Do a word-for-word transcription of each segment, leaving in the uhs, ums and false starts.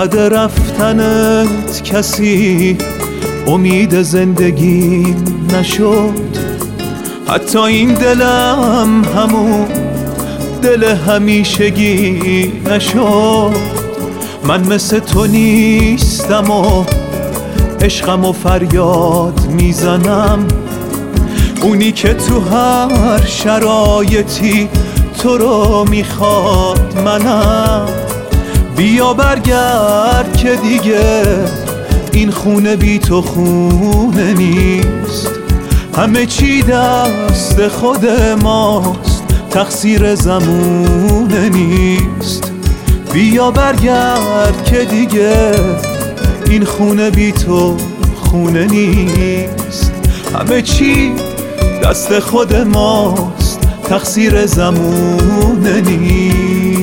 بعد رفتنت کسی امید زندگی نشد، حتی این دلم همون دل همیشگی نشد. من مثل تو نیستم و عشقم و فریاد میزنم، اونی که تو هر شرایطی تو رو میخواد منم. بیا برگرد که دیگه این خونه بی تو خونه نیست، همه چی دست خود ماست، تقصیر زمونه نیست. بیا برگرد که دیگه این خونه بی تو خونه نیست، همه چی دست خود ماست، تقصیر زمونه نیست.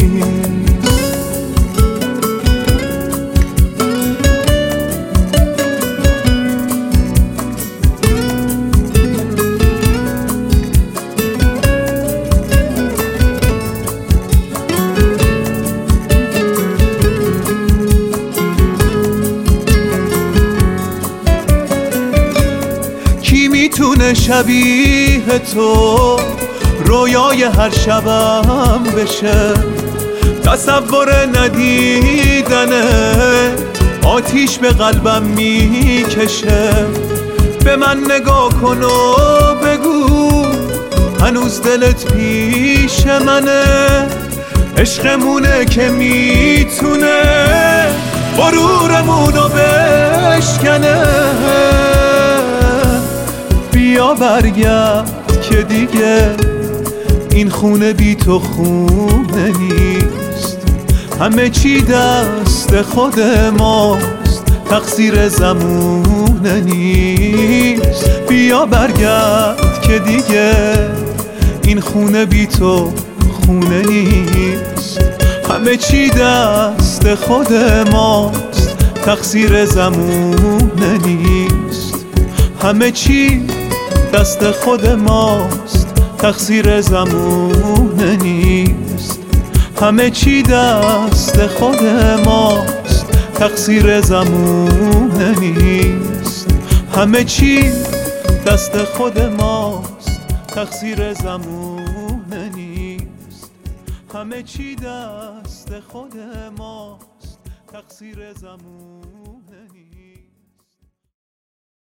میتونه شبیه تو رویای هر شبم بشه، تصور ندیدنه آتیش به قلبم میکشه. به من نگاه کن و بگو هنوز دلت پیش منه، عشقمونه که میتونه غرورمونو بشکنه. بیا برگرد که دیگه این خونه بی تو خونه نیست، همه چی دست خود ماست، تقصیر زمونه نیست. بیا برگرد که دیگه این خونه بی تو خونه نیست، همه چی دست خود ماست، تقصیر زمونه نیست. همه چی دست خود ماست، تقصیر زمونه نیست. همه چی دست خود ماست، تقصیر زمونه نیست. همه چی دست خود ماست، تقصیر زمونه نیست. همه چی دست خود ماست، تقصیر زمونه